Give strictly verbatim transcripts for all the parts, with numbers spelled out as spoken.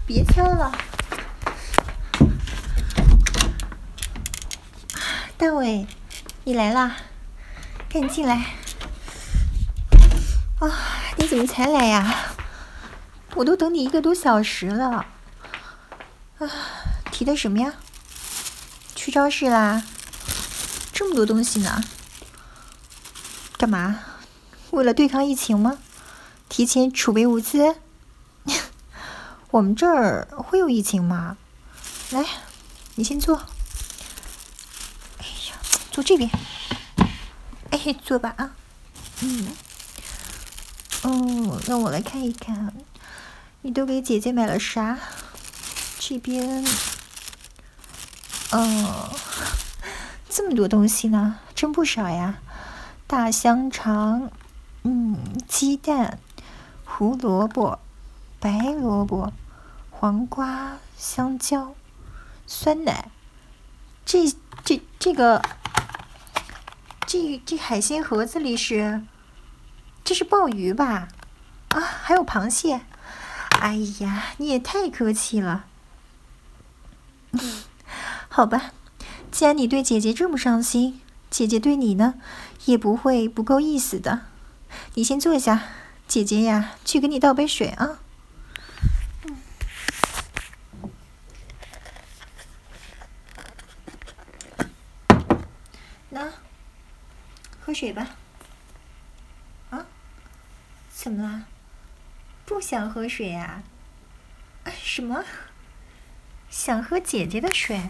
别敲了。大伟，你来啦，赶紧进来。啊，你怎么才来呀？我都等你一个多小时了。啊，提的什么呀？去超市啦？这么多东西呢？干嘛？为了对抗疫情吗？提前储备物资？我们这儿会有疫情吗？来，你先坐。哎呀，坐这边。哎，坐吧啊。嗯。哦，让我来看一看，你都给姐姐买了啥？这边，哦，这么多东西呢，真不少呀。大香肠，嗯，鸡蛋，胡萝卜，白萝卜，黄瓜，香蕉，酸奶。这这这个，这这海鲜盒子里是，这是鲍鱼吧？啊，还有螃蟹。哎呀，你也太客气了。好吧，既然你对姐姐这么上心，姐姐对你呢，也不会不够意思的。你先坐下，姐姐呀，去给你倒杯水啊。嗯。那，喝水吧。啊？怎么啦？不想喝水呀？啊？什么？想喝姐姐的水？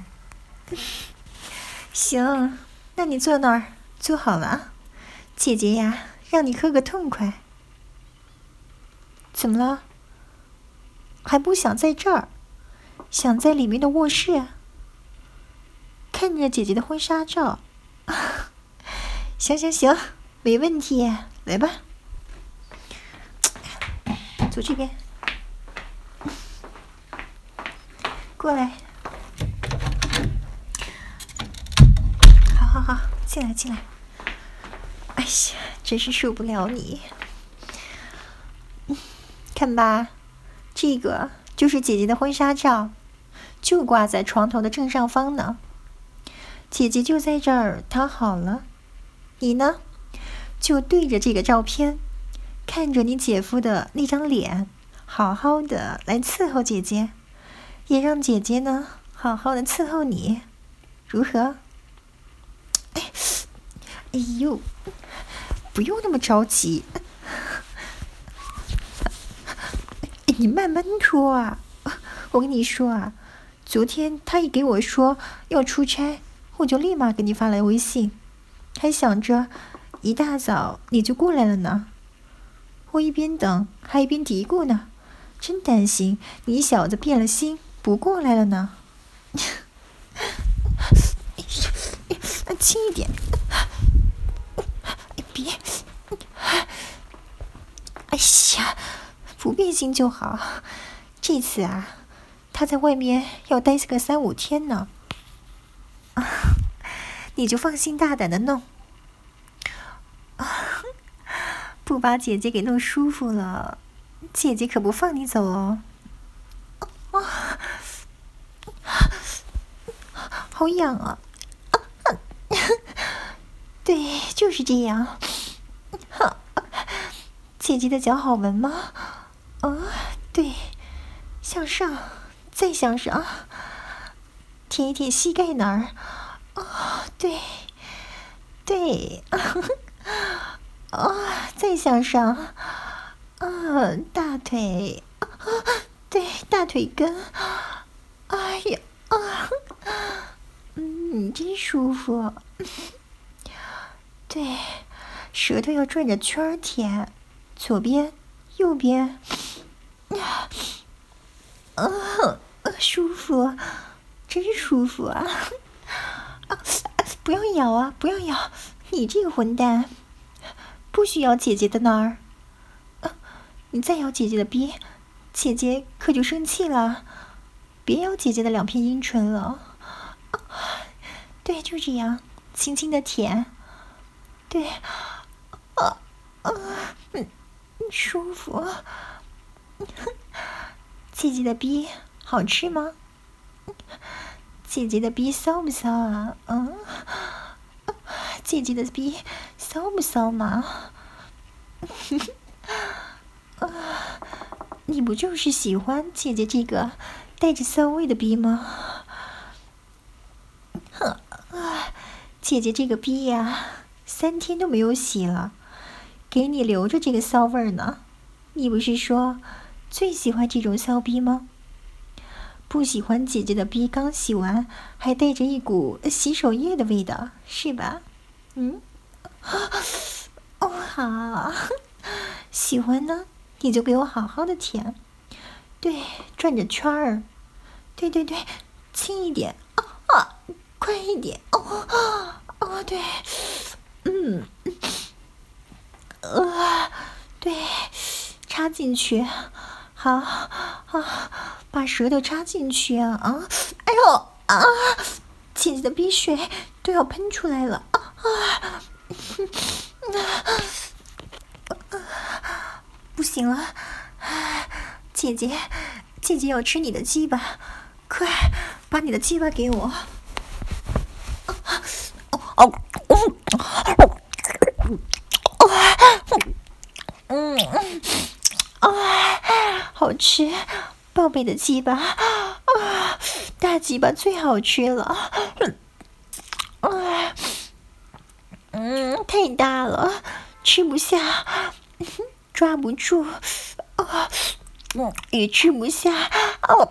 行，那你坐那儿坐好了啊。姐姐呀，让你喝个痛快。怎么了？还不想在这儿？想在里面的卧室？看着姐姐的婚纱照？行行行，没问题，来吧。坐这边。过来。好好好，进来进来。哎呀，真是受不了你。看吧，这个就是姐姐的婚纱照，就挂在床头的正上方呢。姐姐就在这儿躺好了，你呢，就对着这个照片，看着你姐夫的那张脸，好好的来伺候姐姐，也让姐姐呢好好的伺候你，如何？哎，哎呦，不用那么着急。你慢慢脱啊！我跟你说啊，昨天他一给我说要出差，我就立马给你发来微信，还想着一大早你就过来了呢。我一边等还一边嘀咕呢，真担心你小子变了心不过来了呢。轻一点，别！哎呀！不变心就好，这次啊，他在外面要待个三五天呢，啊，你就放心大胆的弄，啊，不把姐姐给弄舒服了，姐姐可不放你走哦。啊，好痒啊！啊对，就是这样。姐姐的脚好闻吗？啊，对，向上，再向上，舔一舔膝盖那儿。啊，对，对，啊，再向上，啊，大腿，啊，对，大腿根。哎呀，啊，嗯，真舒服。对，舌头要转着圈儿舔，左边，右边。啊，舒服，真舒服啊！啊，不要咬啊，不要咬！你这个混蛋，不许咬姐姐的那儿。啊，你再咬姐姐的逼，姐姐可就生气了。别咬姐姐的两片阴唇了。啊，对，就这样，轻轻的舔。对，啊啊，嗯，舒服。姐姐的逼好吃吗？姐姐的逼骚不骚啊？嗯，姐姐的逼骚不骚嘛？啊，你不就是喜欢姐姐这个带着骚味的逼吗？哼啊，姐姐这个逼呀，三天都没有洗了，给你留着这个骚味儿呢。你不是说最喜欢这种骚逼吗？不喜欢姐姐的逼刚洗完还带着一股洗手液的味道，是吧？嗯，哦好，喜欢呢，你就给我好好的舔，对，转着圈儿，对对对，轻一点，啊啊，快一点，哦哦对，嗯，呃，对，插进去，好啊，把舌头插进去啊啊，哎呦啊，姐姐的鼻水都要喷出来了啊啊！不行了，姐姐，姐姐要吃你的鸡巴，快把你的鸡巴给我！哦哦哦！嗯嗯啊，好吃，宝贝的鸡巴啊，大鸡巴最好吃了，啊，嗯，太大了，吃不下，抓不住，啊，嗯，也吃不下，哦，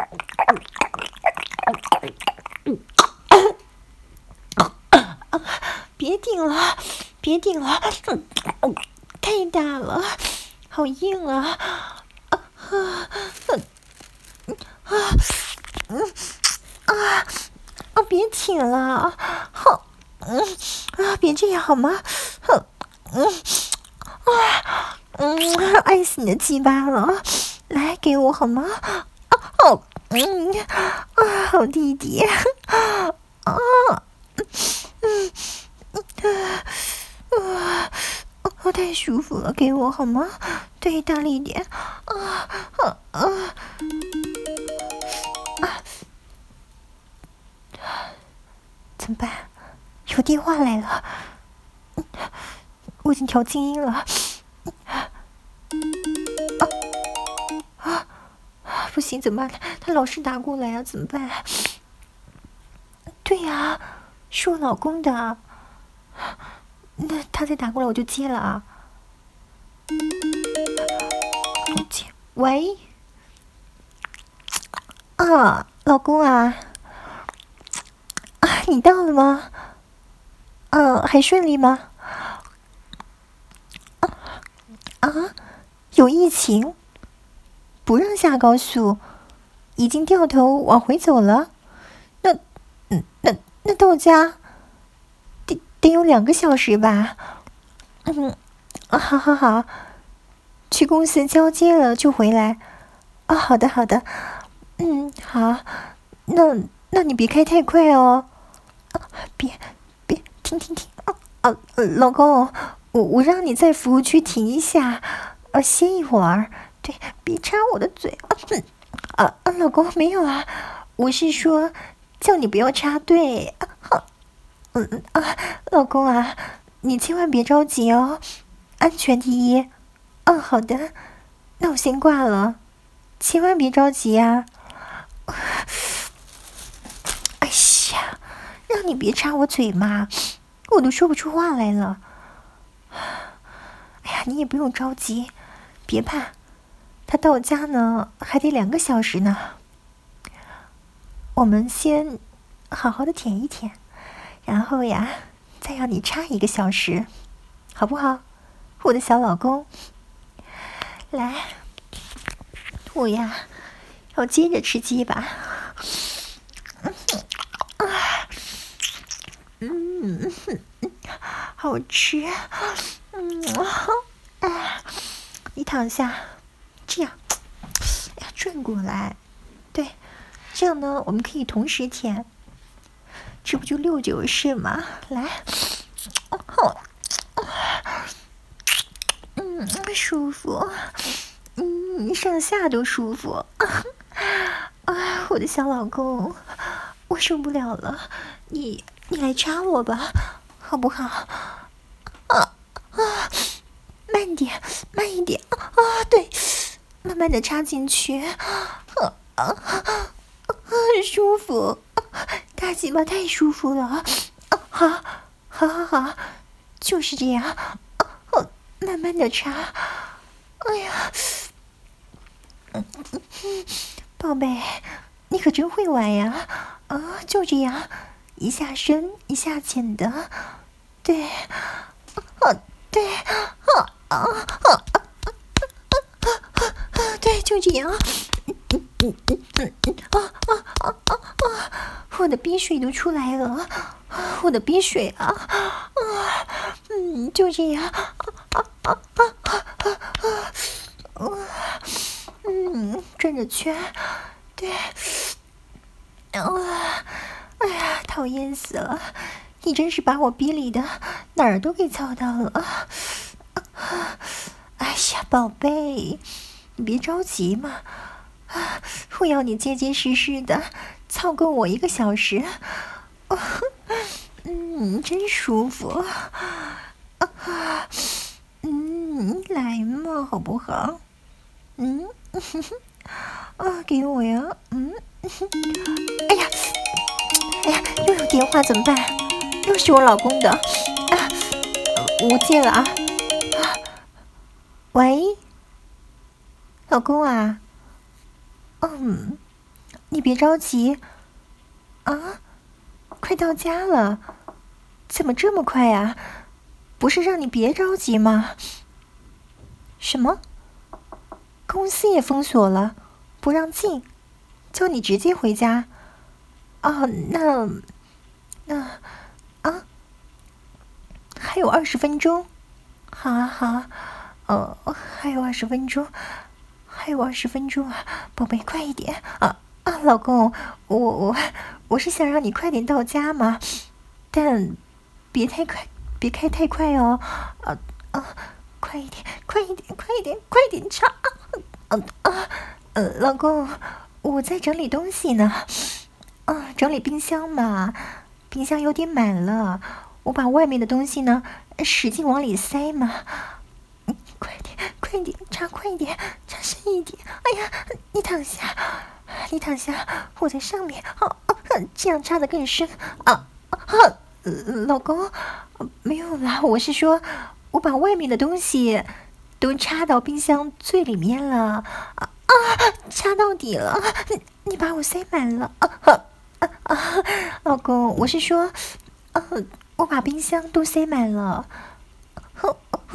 别顶了，别顶了，太大了，好硬啊！啊啊啊嗯啊啊！别挺了，哼，嗯啊，别这样好吗？哼，嗯啊嗯，爱死你的鸡巴了！来，给我好吗？啊哦，嗯啊，好弟弟，啊嗯嗯啊。哦，太舒服了，给我好吗？对，大力一点。啊啊啊！啊！怎么办？有电话来了，我已经调静音了。啊啊！不行，怎么办？他老是打过来啊，怎么办？对呀，是我老公的。那他再打过来，我就接了啊。接，喂，啊，老公啊，啊，你到了吗？嗯、啊，还顺利吗？啊啊，有疫情，不让下高速，已经掉头往回走了。那，嗯，那那到家得得有两个小时吧？嗯，好好好，去公司交接了就回来。啊、哦，好的好的，嗯，好，那那你别开太快哦。啊，别别，停停停！啊啊，老公，我我让你在服务区停一下，呃，歇一会儿。对，别插我的嘴。啊啊，老公没有啊，我是说叫你不要插队。啊嗯啊，老公啊，你千万别着急哦，安全第一。嗯，好的，那我先挂了，千万别着急啊。哎呀，让你别插我嘴嘛，我都说不出话来了。哎呀，你也不用着急，别怕，他到家呢还得两个小时呢。我们先好好的舔一舔，然后呀，再让你插一个小时，好不好，我的小老公？来，我呀要接着吃鸡吧。嗯，好吃。嗯，啊，你躺下，这样，哎呀，转过来，对，这样呢，我们可以同时舔，这不就六九式吗？来，哦，嗯，舒服，嗯，上下都舒服。 我的小老公，我受不了了，你你来插我吧，好不好？啊啊，慢点，慢一点啊！对，慢慢的插进去，啊啊，很舒服，大鸡巴太舒服了，啊，好，好，好，好，就是这样，啊，慢慢的插，哎呀，嗯嗯，宝贝，你可真会玩呀！啊，就这样，一下深一下浅的，对，啊，对，啊啊啊啊啊！对，就这样，嗯嗯嗯嗯嗯啊啊啊啊啊！我的鼻水都出来了，我的鼻水啊啊！嗯，就这样，啊啊啊啊啊啊！嗯，转着圈，对。啊！哎呀，讨厌死了！你真是把我逼里的哪儿都给操到了。哎呀，宝贝，你别着急嘛，啊，我要你结结实实的操够我一个小时。嗯，真舒服。啊，嗯，来嘛，好不好？嗯，啊，给我呀，嗯。哎呀，哎呀，又有电话怎么办？又是我老公的啊！我接了啊！啊，喂，老公啊，嗯，你别着急啊，快到家了，怎么这么快啊？不是让你别着急吗？什么？公司也封锁了，不让进，叫你直接回家。哦，那那啊，还有二十分钟，好啊好啊，哦，还有二十分钟，还有二十分钟啊，宝贝，快一点啊啊，老公，我我我是想让你快点到家嘛，但别太快，别开太快哦，啊啊，快一点，快一点，快一点，快点插，啊啊，呃，老公，我在整理东西呢。啊，整理冰箱嘛，冰箱有点满了，我把外面的东西呢使劲往里塞嘛。嗯，快点，快点，插快一点，插深一点。哎呀，你躺下，你躺下，我在上面。啊啊，这样插得更深。啊啊，呃、老公，没有啦，我是说，我把外面的东西都插到冰箱最里面了。啊啊，插到底了，你你把我塞满了。啊啊！啊啊，老公，我是说，呃，我把冰箱都塞满了。呃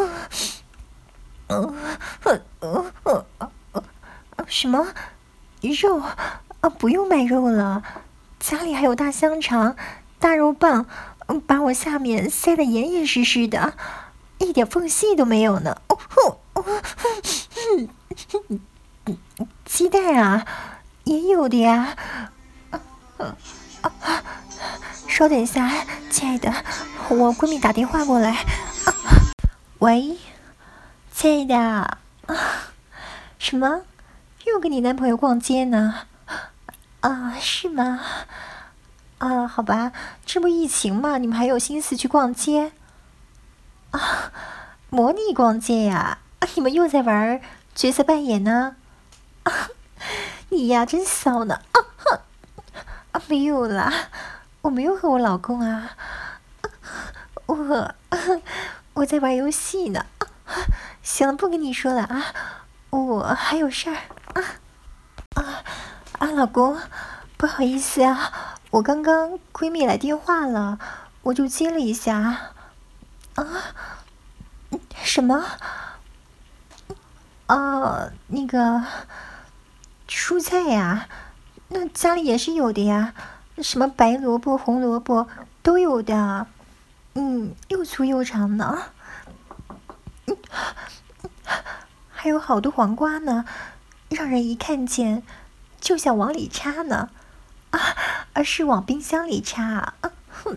呃呃呃呃呃，什么肉？啊，不用买肉了，家里还有大香肠、大肉棒，把我下面塞得严严实实的，一点缝隙都没有呢。哦吼哦，鸡蛋啊，也有的呀。啊啊！稍等一下，亲爱的，我闺蜜打电话过来。啊，喂，亲爱的，啊，什么？又跟你男朋友逛街呢？啊，是吗？啊，好吧，这不疫情嘛，你们还有心思去逛街？啊，模拟逛街呀？啊，你们又在玩角色扮演呢？啊，你呀，真骚呢！啊哼。啊，没有啦，我没有和我老公啊，我我在玩游戏呢。行了，不跟你说了啊，我还有事儿啊啊啊，老公，不好意思啊，我刚刚闺蜜来电话了，我就接了一下。啊，什么？啊，那个蔬菜呀。那家里也是有的呀，什么白萝卜、红萝卜都有的，嗯，又粗又长呢，嗯，还有好多黄瓜呢，让人一看见就想往里插呢，啊，而是往冰箱里插啊，哼，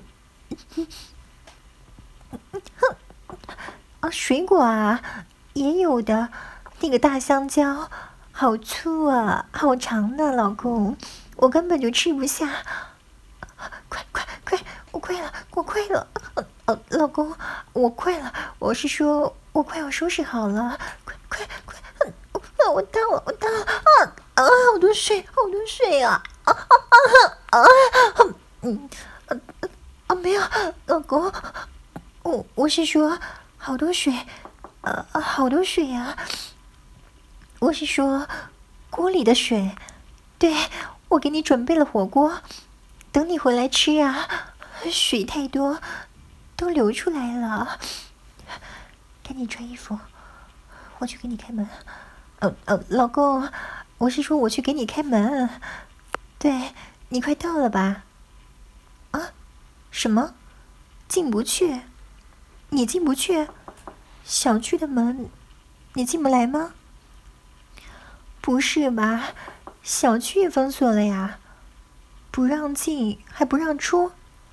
哼，啊，水果啊也有的，那个大香蕉。好粗啊，好长呢，老公， 我根本就吃不下。快快快，我快了，我快了，呃呃，老公，我快了，我是说，我快要收拾好了，快快快，呃，我到了，我到了，啊啊，好多水，好多水啊，啊啊啊啊，嗯，呃啊，没有，老公，我我是说，好多水，呃，好多水啊，我是说，锅里的水，对，我给你准备了火锅。等你回来吃啊，水太多，都流出来了。赶紧穿衣服，我去给你开门。呃呃，老公，我是说我去给你开门。对，你快到了吧？啊？什么？进不去？你进不去？小区的门，你进不来吗？不是吧？小区也封锁了呀？不让进还不让出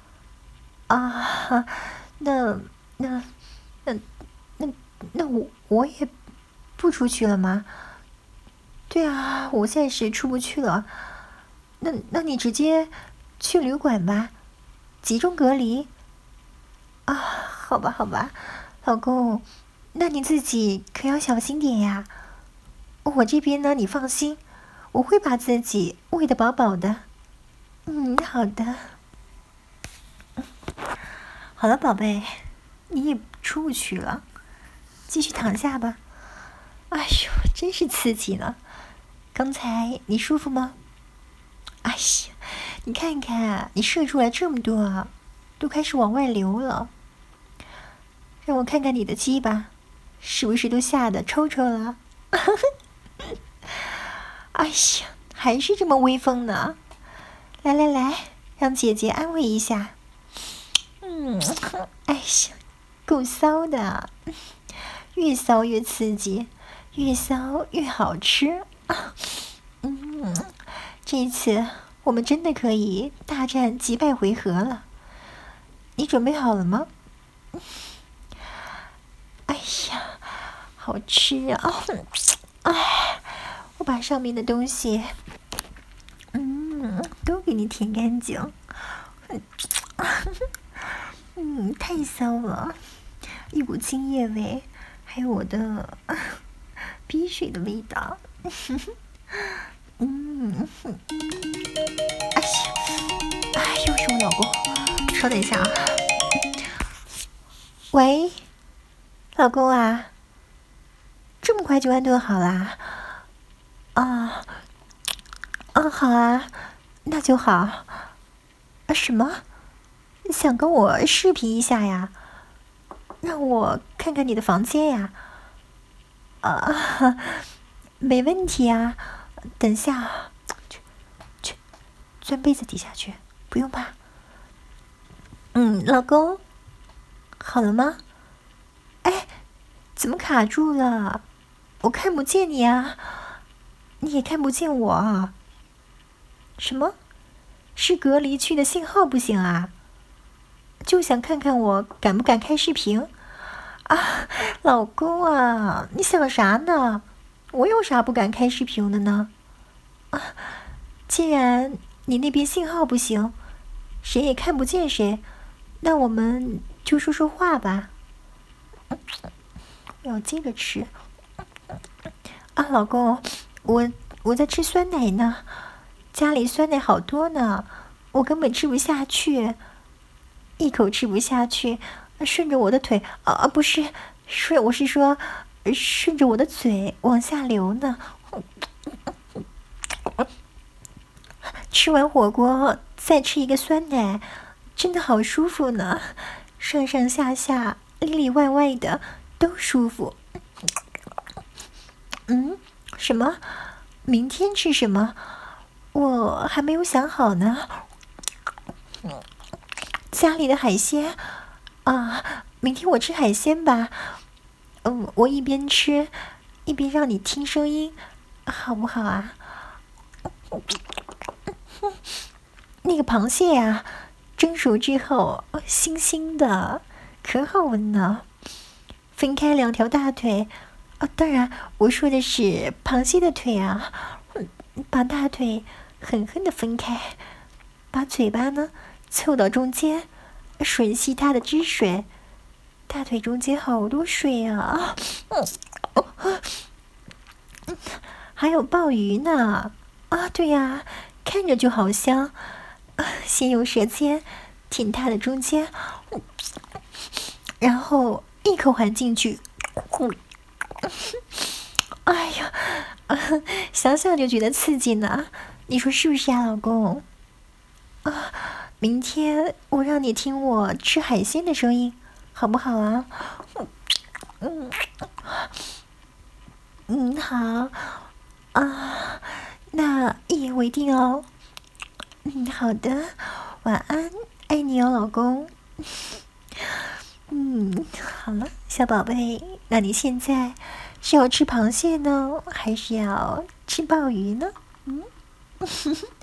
啊？那那那那那我我也不出去了吗？对啊，我暂时出不去了。那那你直接去旅馆吧，集中隔离。啊，好吧好吧，老公，那你自己可要小心点呀。我这边呢，你放心，我会把自己喂得饱饱的。嗯，好的。好了，宝贝，你也出不去了，继续躺下吧。哎呦，真是刺激呢！刚才你舒服吗？哎呀，你看看，你射出来这么多，都开始往外流了。让我看看你的鸡巴，是不是都吓得抽抽了？哎呀，还是这么威风呢！来来来，让姐姐安慰一下。嗯，哎呀，够骚的，越骚越刺激，越骚越好吃。嗯，这次我们真的可以大战几百回合了。你准备好了吗？哎呀，好吃啊！哎，我把上面的东西，嗯，都给你舔干净。嗯，太骚了，一股精液味，还有我的鼻水的味道。嗯，哎呀，哎，又是我老公，稍等一下啊。喂，老公啊，这么快就安顿好啦？啊，啊，好啊，那就好。啊，什么？想跟我视频一下呀？让我看看你的房间呀？啊，没问题啊。等下，去去，钻被子底下去，不用怕。嗯，老公，好了吗？哎，怎么卡住了？我看不见你啊，你也看不见我。什么？是隔离区的信号不行啊？就想看看我敢不敢开视频啊，老公啊，你想啥呢？我有啥不敢开视频的呢？啊，既然你那边信号不行，谁也看不见谁，那我们就说说话吧。要接着吃啊，老公，我我在吃酸奶呢，家里酸奶好多呢，我根本吃不下去。一口吃不下去，顺着我的腿，啊，不是，顺，我是说，顺着我的嘴往下流呢。吃完火锅再吃一个酸奶，真的好舒服呢，上上下下、里里外外的都舒服。嗯，什么？明天吃什么？我还没有想好呢。家里的海鲜啊，明天我吃海鲜吧。嗯，我一边吃一边让你听声音，好不好啊？那个螃蟹呀，蒸熟之后腥腥的，可好闻呢。分开两条大腿，啊，当然我说的是螃蟹的腿啊，把大腿狠狠的分开，把嘴巴呢凑到中间，吮吸它的汁水。大腿中间好多水啊！嗯哦嗯、还有鲍鱼呢！啊，对呀、啊，看着就好香。啊，先用舌尖舔它的中间，嗯、然后一口含进去。嗯、哎呀、啊，想想就觉得刺激呢。你说是不是呀，老公？啊，明天我让你听我吃海鲜的声音，好不好啊？嗯嗯，好啊，那一言为定哦。嗯，好的，晚安，爱你哦，老公。嗯，好了，小宝贝，那你现在是要吃螃蟹呢，还是要吃鲍鱼呢？嗯。